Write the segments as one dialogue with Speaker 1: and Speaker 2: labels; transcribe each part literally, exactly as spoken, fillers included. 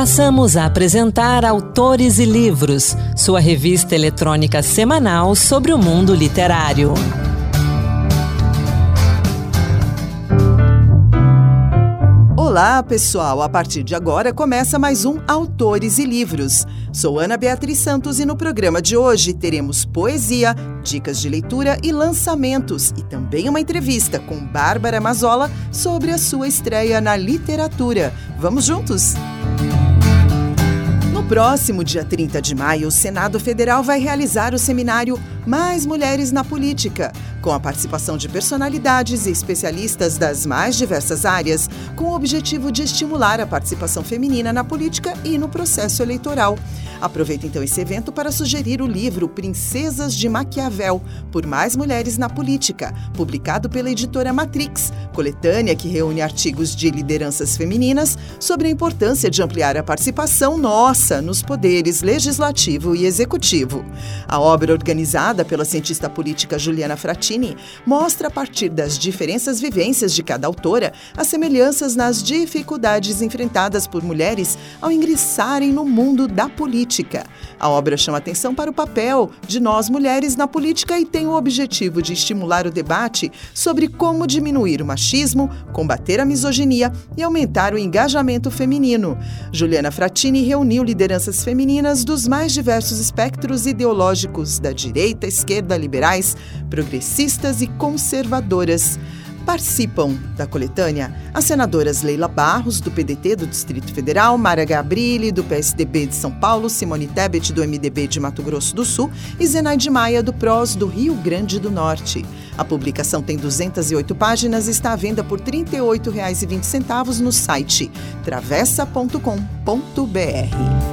Speaker 1: Passamos a apresentar Autores e Livros, sua revista eletrônica semanal sobre o mundo literário.
Speaker 2: Olá, pessoal! A partir de agora começa mais um Autores e Livros. Sou Ana Beatriz Santos e no programa de hoje teremos poesia, dicas de leitura e lançamentos e também uma entrevista com Bárbara Mazzola sobre a sua estreia na literatura. Vamos juntos? No próximo dia trinta de maio, o Senado Federal vai realizar o seminário Mais Mulheres na Política, com a participação de personalidades e especialistas das mais diversas áreas, com o objetivo de estimular a participação feminina na política e no processo eleitoral. Aproveita então esse evento para sugerir o livro Princesas de Maquiavel, por Mais Mulheres na Política, publicado pela editora Matrix, coletânea que reúne artigos de lideranças femininas sobre a importância de ampliar a participação nossa nos poderes legislativo e executivo. A obra, organizada pela cientista política Juliana Frattini, mostra a partir das diferentes vivências de cada autora as semelhanças nas dificuldades enfrentadas por mulheres ao ingressarem no mundo da política. A obra chama atenção para o papel de nós mulheres na política e tem o objetivo de estimular o debate sobre como diminuir o machismo, combater a misoginia e aumentar o engajamento feminino. Juliana Frattini reuniu lideranças femininas dos mais diversos espectros ideológicos, da direita, esquerda, liberais, progressistas e conservadoras. Participam da coletânea as senadoras Leila Barros, do P D T do Distrito Federal, Mara Gabrilli, do P S D B de São Paulo, Simone Tebet, do M D B de Mato Grosso do Sul e Zenaide Maia, do P R O S do Rio Grande do Norte. A publicação tem duzentas e oito páginas e está à venda por trinta e oito reais e vinte centavos no site travessa ponto com ponto b r.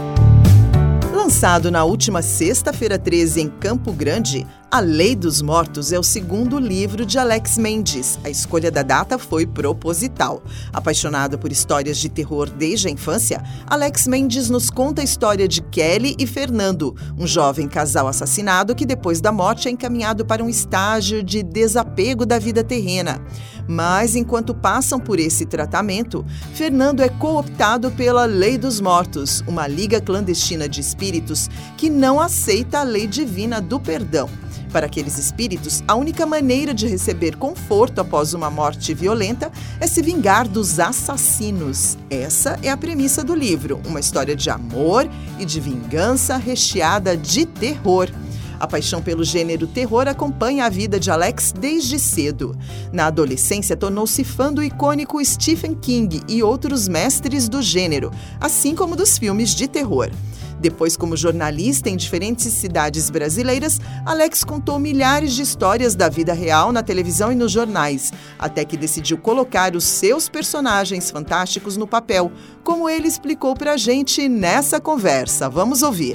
Speaker 2: Lançado na última sexta-feira treze em Campo Grande, A Lei dos Mortos é o segundo livro de Alex Mendes. A escolha da data foi proposital. Apaixonado por histórias de terror desde a infância, Alex Mendes nos conta a história de Kelly e Fernando, um jovem casal assassinado que depois da morte é encaminhado para um estágio de desapego da vida terrena. Mas, enquanto passam por esse tratamento, Fernando é cooptado pela Lei dos Mortos, uma liga clandestina de espíritos que não aceita a lei divina do perdão. Para aqueles espíritos, a única maneira de receber conforto após uma morte violenta é se vingar dos assassinos. Essa é a premissa do livro, uma história de amor e de vingança recheada de terror. A paixão pelo gênero terror acompanha a vida de Alex desde cedo. Na adolescência, tornou-se fã do icônico Stephen King e outros mestres do gênero, assim como dos filmes de terror. Depois, como jornalista em diferentes cidades brasileiras, Alex contou milhares de histórias da vida real na televisão e nos jornais, até que decidiu colocar os seus personagens fantásticos no papel, como ele explicou pra gente nessa conversa. Vamos ouvir.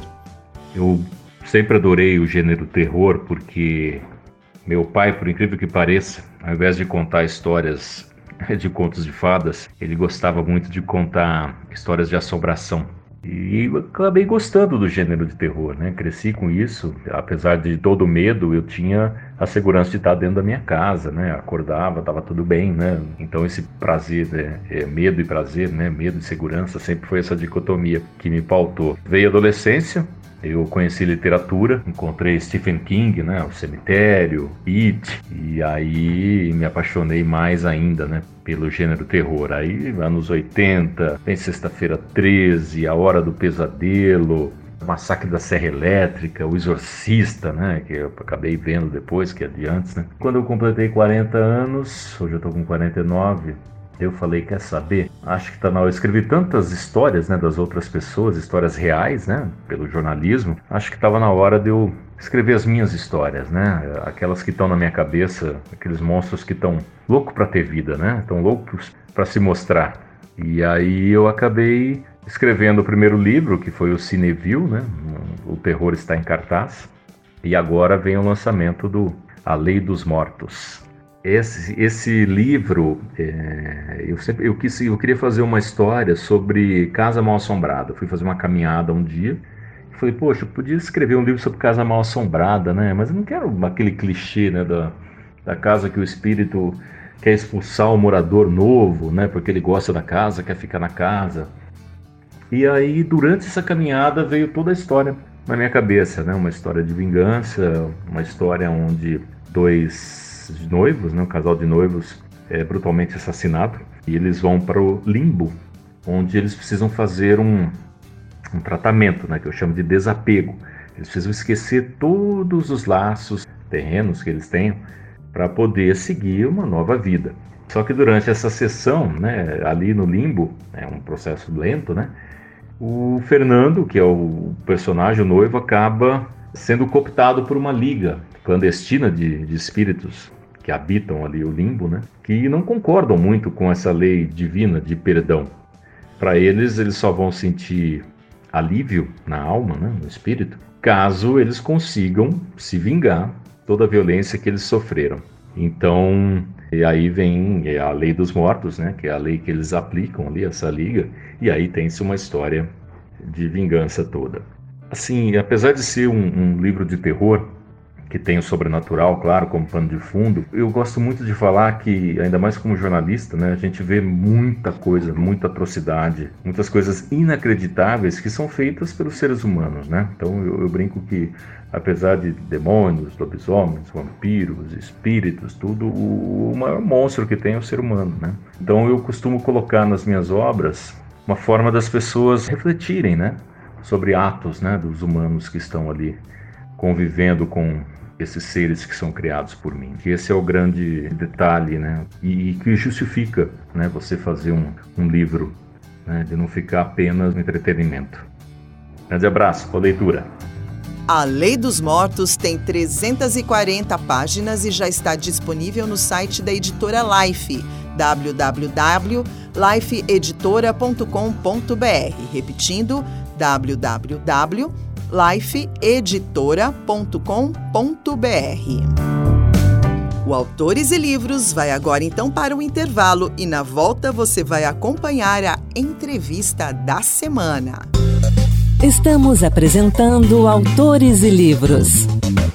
Speaker 3: Eu sempre adorei o gênero terror porque meu pai, por incrível que pareça, ao invés de contar histórias de contos de fadas, ele gostava muito de contar histórias de assombração. E acabei gostando do gênero de terror, né? Cresci com isso, apesar de todo o medo, eu tinha a segurança de estar dentro da minha casa, né? Acordava, estava tudo bem, né? Então esse prazer, né? É, medo e prazer, né? Medo e segurança, sempre foi essa dicotomia que me pautou. Veio a adolescência, eu conheci literatura, encontrei Stephen King, né, O Cemitério, It, e aí me apaixonei mais ainda, né, pelo gênero terror. Aí, anos oitenta, tem Sexta-feira treze, A Hora do Pesadelo, Massacre da Serra Elétrica, O Exorcista, né, que eu acabei vendo depois, que é de antes, né. Quando eu completei quarenta anos, hoje eu tô com quarenta e nove, eu falei, quer saber? Acho que tá na hora. Eu escrevi tantas histórias, né, das outras pessoas, histórias reais, né, pelo jornalismo. Acho que estava na hora de eu escrever as minhas histórias, né, aquelas que estão na minha cabeça, aqueles monstros que estão loucos para ter vida, né, estão loucos para se mostrar. E aí eu acabei escrevendo o primeiro livro, que foi o Cineville, né, O Terror Está em Cartaz. E agora vem o lançamento do A Lei dos Mortos. Esse, esse livro, é, eu, sempre, eu, quis, eu queria fazer uma história sobre Casa Mal Assombrada. Eu fui fazer uma caminhada um dia e falei, poxa, eu podia escrever um livro sobre Casa Mal Assombrada, né? Mas eu não quero aquele clichê, né, da, da casa que o espírito quer expulsar o morador novo, né? Porque ele gosta da casa, quer ficar na casa. E aí, durante essa caminhada, veio toda a história na minha cabeça, né? Uma história de vingança, uma história onde dois noivos, né? Um casal de noivos é brutalmente assassinado, e eles vão para o limbo, onde eles precisam fazer um, um tratamento, né? Que eu chamo de desapego. Eles precisam esquecer todos os laços terrenos que eles tenham para poder seguir uma nova vida. Só que durante essa sessão, né, ali no limbo, é um processo lento, né, o Fernando, que é o personagem, o noivo, acaba sendo cooptado por uma liga clandestina de, de espíritos que habitam ali o limbo, né, que não concordam muito com essa lei divina de perdão. Para eles, eles só vão sentir alívio na alma, né, no espírito, caso eles consigam se vingar toda a violência que eles sofreram. Então, e aí vem a lei dos mortos, né, que é a lei que eles aplicam ali, essa liga, e aí tem-se uma história de vingança toda. Assim, apesar de ser um, um livro de terror, que tem o sobrenatural, claro, como pano de fundo, eu gosto muito de falar que, ainda mais como jornalista, né, a gente vê muita coisa, muita atrocidade, muitas coisas inacreditáveis que são feitas pelos seres humanos, né? Então eu, eu brinco que, apesar de demônios, lobisomens, vampiros, espíritos, tudo, o, o maior monstro que tem é o ser humano, né? Então eu costumo colocar nas minhas obras uma forma das pessoas refletirem, né, sobre atos, né, dos humanos que estão ali convivendo com esses seres que são criados por mim. Que esse é o grande detalhe, né? E, e que justifica, né, você fazer um, um livro, né, de não ficar apenas no entretenimento. Grande abraço, boa leitura.
Speaker 2: A Lei dos Mortos tem trezentas e quarenta páginas e já está disponível no site da editora Life, w w w ponto life editora ponto com ponto b r. Repetindo, w w w ponto life editora ponto com ponto b r. O Autores e Livros vai agora então para o intervalo e na volta você vai acompanhar a entrevista da semana.
Speaker 1: Estamos apresentando Autores e Livros.